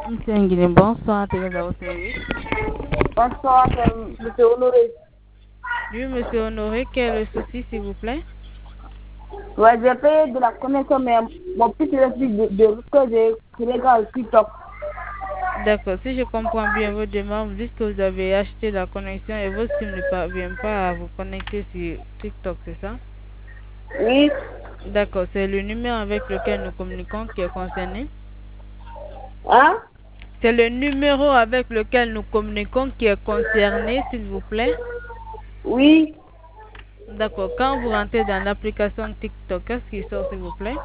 Monsieur Nguyen, bonsoir, t'es là au service. Bonsoir, c'est Monsieur Honoré. Oui, monsieur Honoré, quel est le souci, s'il vous plaît? Ouais, j'ai payé de la connexion, mais mon petit explique de que je regarde TikTok. D'accord, si je comprends bien votre demande, vous dites que vous avez acheté la connexion et votre SIM ne parvient pas à vous connecter sur TikTok, c'est ça? Oui. D'accord, c'est le numéro avec lequel nous communiquons qui est concerné. Hein? C'est le numéro avec lequel nous communiquons qui est concerné, s'il vous plaît. Oui. D'accord, quand vous rentrez dans l'application TikTok, qu'est-ce qui sort, s'il vous plaît?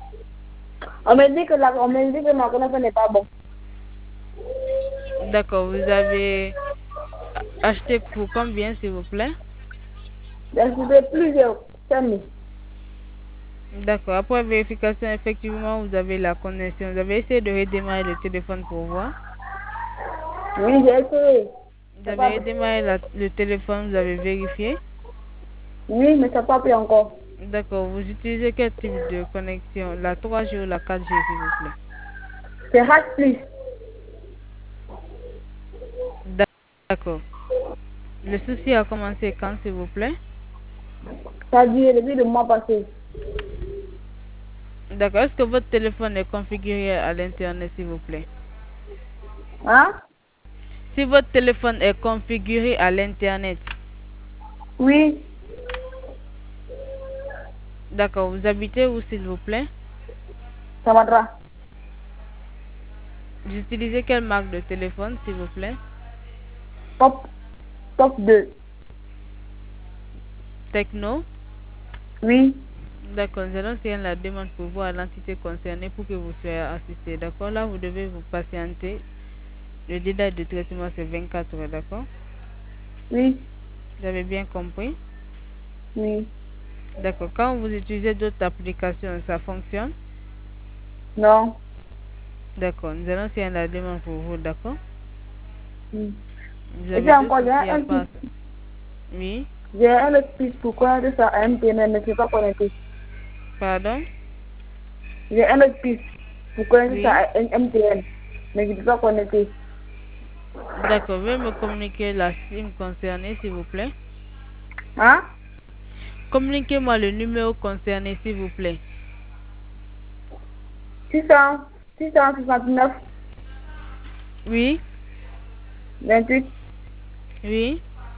On me dit que ma connexion n'est pas bonne. D'accord, vous avez acheté pour combien, s'il vous plaît? J'ai acheté plusieurs semis. D'accord, après vérification, effectivement, vous avez la connexion. Vous avez essayé de redémarrer le téléphone pour voir. Oui, j'ai essayé. Vous Ça pas avez pris. redémarré le téléphone, vous avez vérifié. Oui, mais ça n'a pas pris encore. D'accord, vous utilisez quel type de connexion? La 3G ou la 4G, s'il vous plaît? C'est Hack Plus. D'accord. Le souci a commencé quand, s'il vous plaît? Ça a duré depuis le mois passé. D'accord, est-ce que votre téléphone est configuré à l'Internet, s'il vous plaît? Hein? Si votre téléphone est configuré à l'Internet, Oui. d'accord, vous habitez où, s'il vous plaît? Ça va. Vous utilisez quelle marque de téléphone, s'il vous plaît? Top, top 2. Techno? Oui. D'accord, nous allons faire la demande pour voir l'entité concernée pour que vous soyez assisté. D'accord, là vous devez vous patienter. Le délai de traitement c'est 24 heures, d'accord? Oui. Vous avez bien compris? Oui. D'accord, quand vous utilisez d'autres applications, ça fonctionne? Non. D'accord, nous allons faire la demande pour vous, d'accord? Oui. Vous Et puis avez deux encore, soucis à part ça. Oui? j'ai un autre piste pour connecter ça à MTN, mais je ne suis pas connecté. Pardon? J'ai un autre piste pour connecter ça Oui? à MTN, mais je ne suis pas connecté. D'accord, veuillez me communiquer la SIM concernée, s'il vous plaît. Hein? Communiquez-moi le numéro concerné, s'il vous plaît. 669, Oui? 28, Oui?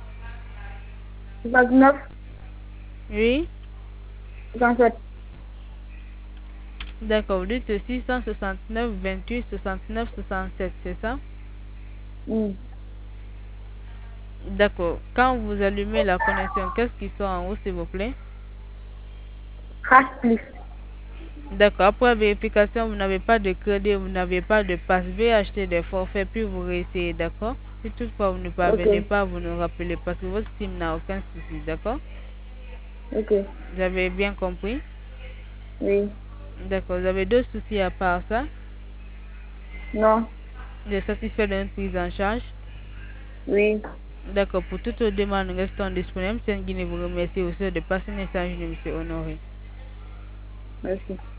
69, Oui? 67. D'accord, vous dites 669 28 69 67, c'est ça? Oui. D'accord. Quand vous allumez la connexion, qu'est-ce qui sort en haut, s'il vous plaît? Hash plus. D'accord. Après vérification, vous n'avez pas de crédit, vous n'avez pas de passe. Veuillez acheter des forfaits, puis vous réessayez, d'accord? Si toutefois vous ne Ok. parvenez pas, vous nous rappelez parce que votre SIM n'a aucun souci, d'accord? Ok. Vous avez bien compris? Oui. D'accord. Vous avez deux soucis à part ça? Non. Vous êtes satisfait de notre prise en charge? Oui. D'accord. Pour toute demande, nous restons disponibles. C'est Guinée vous remercie aussi de passer un message de M. Honoré. Merci.